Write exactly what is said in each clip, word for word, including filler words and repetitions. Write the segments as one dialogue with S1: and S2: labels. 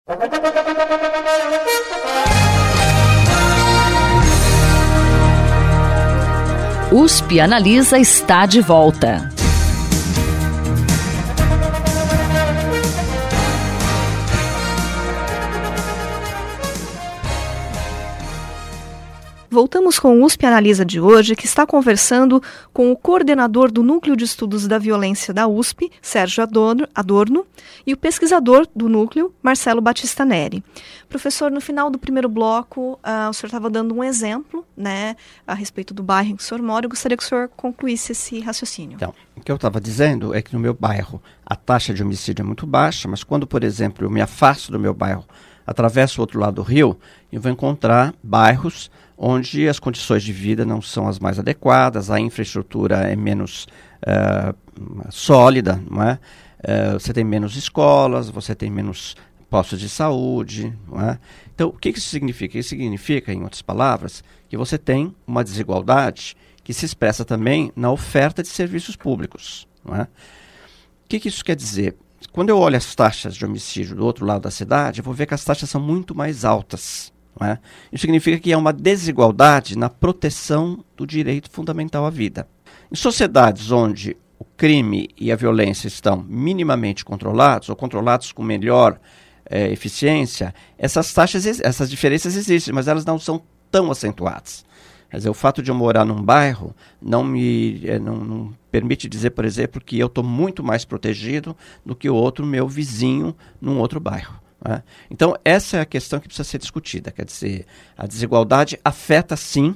S1: U S P Analisa está de volta.
S2: Voltamos com o U S P Analisa de hoje, que está conversando com o coordenador do Núcleo de Estudos da Violência da U S P, Sérgio Adorno, e o pesquisador do núcleo, Marcelo Batista Neri. Professor, no final do primeiro bloco, uh, o senhor estava dando um exemplo, né, a respeito do bairro em que o senhor mora. Eu gostaria que o senhor concluísse esse raciocínio.
S3: Então, o que eu estava dizendo é que no meu bairro a taxa de homicídio é muito baixa, mas quando, por exemplo, eu me afasto do meu bairro, atravesso o outro lado do rio, eu vou encontrar bairros onde as condições de vida não são as mais adequadas, a infraestrutura é menos uh, sólida, não é? Uh, você tem menos escolas, você tem menos postos de saúde, não é? Então, o que isso significa? Isso significa, em outras palavras, que você tem uma desigualdade que se expressa também na oferta de serviços públicos, não é? O que, que isso quer dizer? Quando eu olho as taxas de homicídio do outro lado da cidade, eu vou ver que as taxas são muito mais altas. Não é? Isso significa que há uma desigualdade na proteção do direito fundamental à vida. Em sociedades onde o crime e a violência estão minimamente controlados, ou controlados com melhor eh, eficiência, essas taxas, essas diferenças existem, mas elas não são tão acentuadas. Quer dizer, o fato de eu morar num bairro não me eh, não, não permite dizer, por exemplo, que eu estou muito mais protegido do que o outro meu vizinho num outro bairro. É? Então, essa é a questão que precisa ser discutida. Quer dizer, a desigualdade afeta, sim,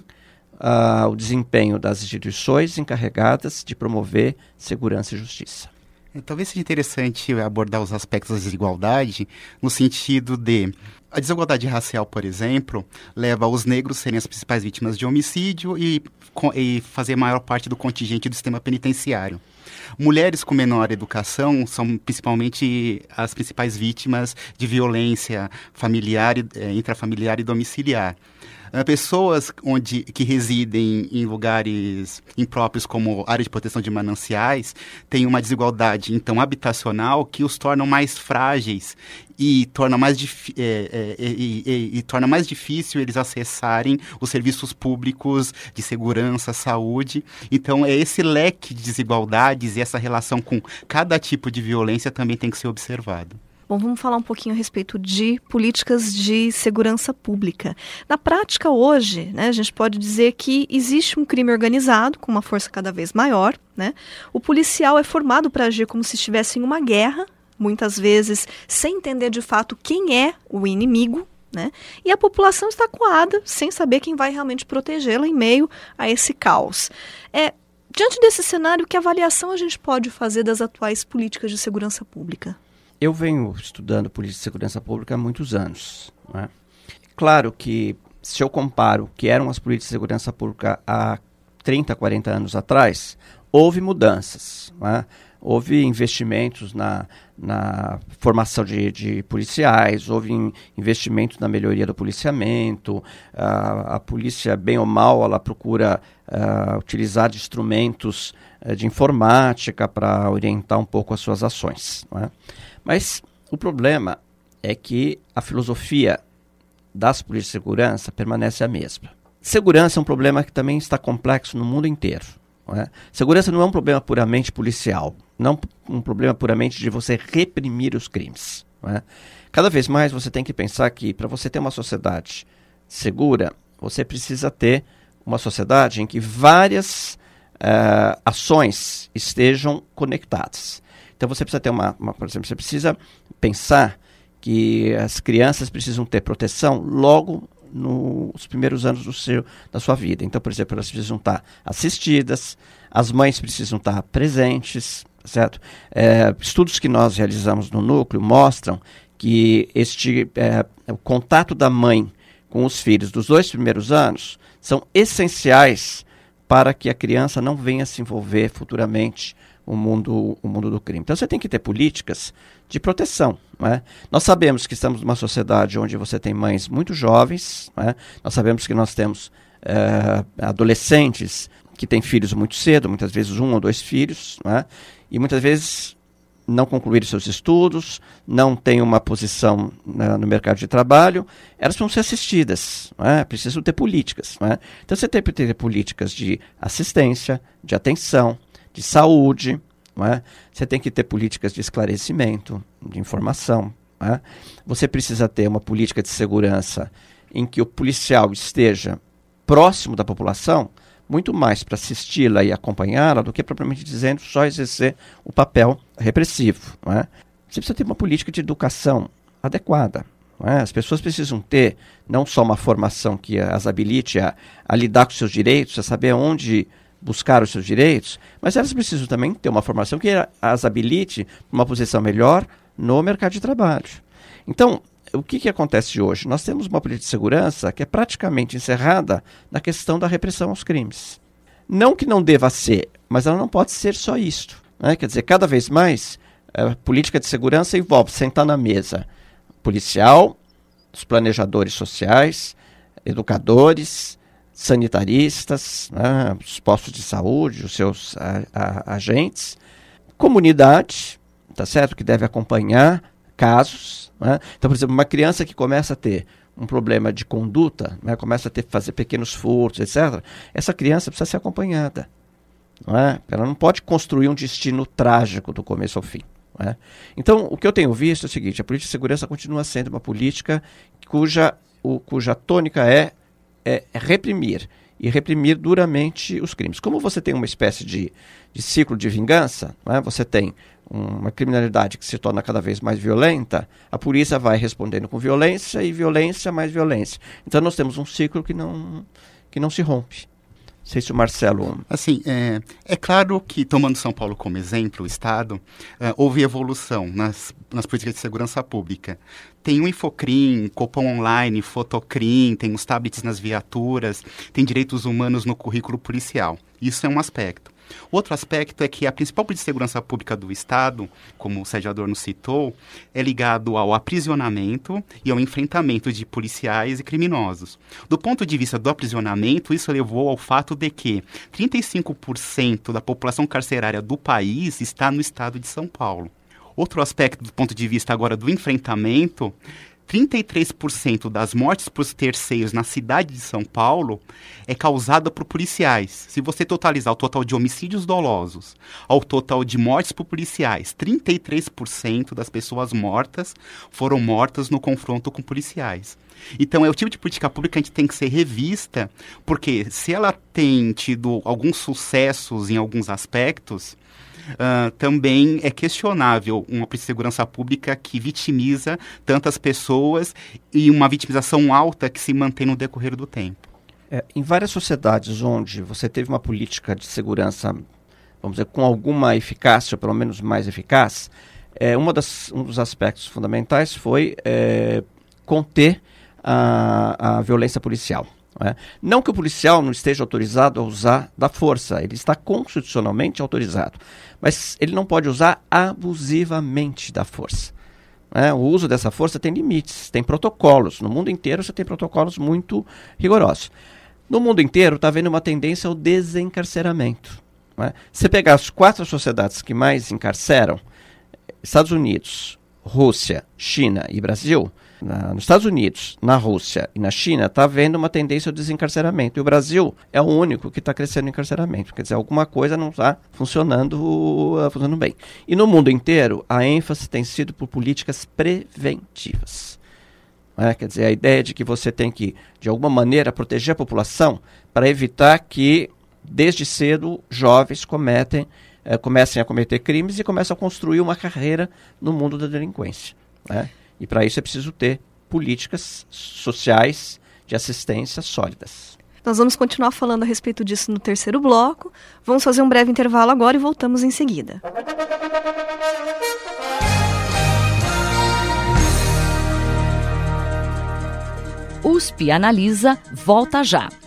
S3: uh, o desempenho das instituições encarregadas de promover segurança e justiça.
S4: Talvez seja interessante abordar os aspectos da desigualdade no sentido de... A desigualdade racial, por exemplo, leva os negros a serem as principais vítimas de homicídio e, e fazer a maior parte do contingente do sistema penitenciário. Mulheres com menor educação são principalmente as principais vítimas de violência familiar, eh, intrafamiliar e domiciliar. Uh, pessoas onde, que residem em lugares impróprios como área de proteção de mananciais têm uma desigualdade, então, habitacional que os tornam mais frágeis e torna mais, dif- é, é, é, é, e torna mais difícil eles acessarem os serviços públicos de segurança, saúde. Então, é esse leque de desigualdades e essa relação com cada tipo de violência também tem que ser observado.
S2: Bom, vamos falar um pouquinho a respeito de políticas de segurança pública. Na prática, hoje, né, a gente pode dizer que existe um crime organizado com uma força cada vez maior, né? O policial é formado para agir como se estivesse em uma guerra, muitas vezes sem entender de fato quem é o inimigo, né? E a população está acuada, sem saber quem vai realmente protegê-la em meio a esse caos. É, diante desse cenário, que avaliação a gente pode fazer das atuais políticas de segurança pública?
S3: Eu venho estudando política de segurança pública há muitos anos. Não é? Claro que, se eu comparo o que eram as políticas de segurança pública há trinta, quarenta anos atrás, houve mudanças. Não é? Houve investimentos na, na formação de, de policiais, houve in, investimentos na melhoria do policiamento, a, a polícia, bem ou mal, ela procura uh, utilizar de instrumentos uh, de informática para orientar um pouco as suas ações. Não é? Mas o problema é que a filosofia das políticas de segurança permanece a mesma. Segurança é um problema que também está complexo no mundo inteiro. Não é? Segurança não é um problema puramente policial, não um problema puramente de você reprimir os crimes. Não é? Cada vez mais você tem que pensar que, para você ter uma sociedade segura, você precisa ter uma sociedade em que várias uh, ações estejam conectadas. Então você precisa ter uma, uma, por exemplo, você precisa pensar que as crianças precisam ter proteção logo nos primeiros anos do seu, da sua vida. Então, por exemplo, elas precisam estar assistidas, as mães precisam estar presentes, certo? É, estudos que nós realizamos no núcleo mostram que este, é, o contato da mãe com os filhos dos dois primeiros anos são essenciais para que a criança não venha se envolver futuramente o mundo, o mundo do crime. Então você tem que ter políticas de proteção. Não é? Nós sabemos que estamos numa sociedade onde você tem mães muito jovens, não é? Nós sabemos que nós temos uh, adolescentes que têm filhos muito cedo, muitas vezes um ou dois filhos, não é? E muitas vezes não concluíram seus estudos, não têm uma posição né, no mercado de trabalho, elas precisam ser assistidas, não é? Precisam ter políticas. Não é? Então você tem que ter políticas de assistência, de atenção, de saúde, não é? Você tem que ter políticas de esclarecimento, de informação. Não é? Você precisa ter uma política de segurança em que o policial esteja próximo da população, muito mais para assisti-la e acompanhá-la do que, propriamente dizendo, só exercer o papel repressivo. Não é? Você precisa ter uma política de educação adequada. Não é? As pessoas precisam ter não só uma formação que as habilite a, a lidar com seus direitos, a saber onde buscar os seus direitos, mas elas precisam também ter uma formação que as habilite para uma posição melhor no mercado de trabalho. Então, o que, que acontece hoje? Nós temos uma política de segurança que é praticamente encerrada na questão da repressão aos crimes. Não que não deva ser, mas ela não pode ser só isto. Né? Quer dizer, cada vez mais, a política de segurança envolve sentar na mesa policial, os planejadores sociais, educadores, sanitaristas, né, os postos de saúde, os seus a, a, agentes, comunidade, tá certo? Que deve acompanhar casos. Né? Então, por exemplo, uma criança que começa a ter um problema de conduta, né, começa a ter, fazer pequenos furtos, etcétera, essa criança precisa ser acompanhada. Não é? Ela não pode construir um destino trágico do começo ao fim. Não é? Então, o que eu tenho visto é o seguinte, a política de segurança continua sendo uma política cuja, o, cuja tônica é É, é reprimir, e reprimir duramente os crimes. Como você tem uma espécie de, de ciclo de vingança, né? Você tem uma criminalidade que se torna cada vez mais violenta, a polícia vai respondendo com violência, e violência mais violência. Então nós temos um ciclo que não, que não se rompe. Não sei se o Marcelo...
S4: Assim, é, é claro que, tomando São Paulo como exemplo, o Estado, uh, houve evolução nas, nas políticas de segurança pública. Tem o Infocrim, Copom Online, Fotocrim, tem os tablets nas viaturas, tem direitos humanos no currículo policial. Isso é um aspecto. Outro aspecto é que a principal política de segurança pública do Estado, como o Sérgio Adorno citou, é ligado ao aprisionamento e ao enfrentamento de policiais e criminosos. Do ponto de vista do aprisionamento, isso levou ao fato de que trinta e cinco por cento da população carcerária do país está no estado de São Paulo. Outro aspecto do ponto de vista agora do enfrentamento, trinta e três por cento das mortes por terceiros na cidade de São Paulo é causada por policiais. Se você totalizar o total de homicídios dolosos ao total de mortes por policiais, trinta e três por cento das pessoas mortas foram mortas no confronto com policiais. Então é o tipo de política pública que a gente tem que ser revista, porque se ela tem tido alguns sucessos em alguns aspectos, Uh, também é questionável uma política de segurança pública que vitimiza tantas pessoas e uma vitimização alta que se mantém no decorrer do tempo.
S3: É, em várias sociedades onde você teve uma política de segurança, vamos dizer, com alguma eficácia, ou pelo menos mais eficaz, é, uma das, um dos aspectos fundamentais foi é, conter a, a violência policial. Não é? Não que o policial não esteja autorizado a usar da força, ele está constitucionalmente autorizado, mas ele não pode usar abusivamente da força. Não é? O uso dessa força tem limites, tem protocolos. No mundo inteiro você tem protocolos muito rigorosos. No mundo inteiro está havendo uma tendência ao desencarceramento. Não é? Se pegar as quatro sociedades que mais encarceram, Estados Unidos, Rússia, China e Brasil, Na, nos Estados Unidos, na Rússia e na China, está havendo uma tendência ao desencarceramento. E o Brasil é o único que está crescendo o encarceramento. Quer dizer, alguma coisa não está funcionando, uh, funcionando bem. E no mundo inteiro, a ênfase tem sido por políticas preventivas. É, quer dizer, a ideia de que você tem que, de alguma maneira, proteger a população para evitar que, desde cedo, jovens cometem, uh, comecem a cometer crimes e começam a construir uma carreira no mundo da delinquência. Né? E para isso é preciso ter políticas sociais de assistência sólidas.
S2: Nós vamos continuar falando a respeito disso no terceiro bloco. Vamos fazer um breve intervalo agora e voltamos em seguida.
S1: U S P Analisa volta já.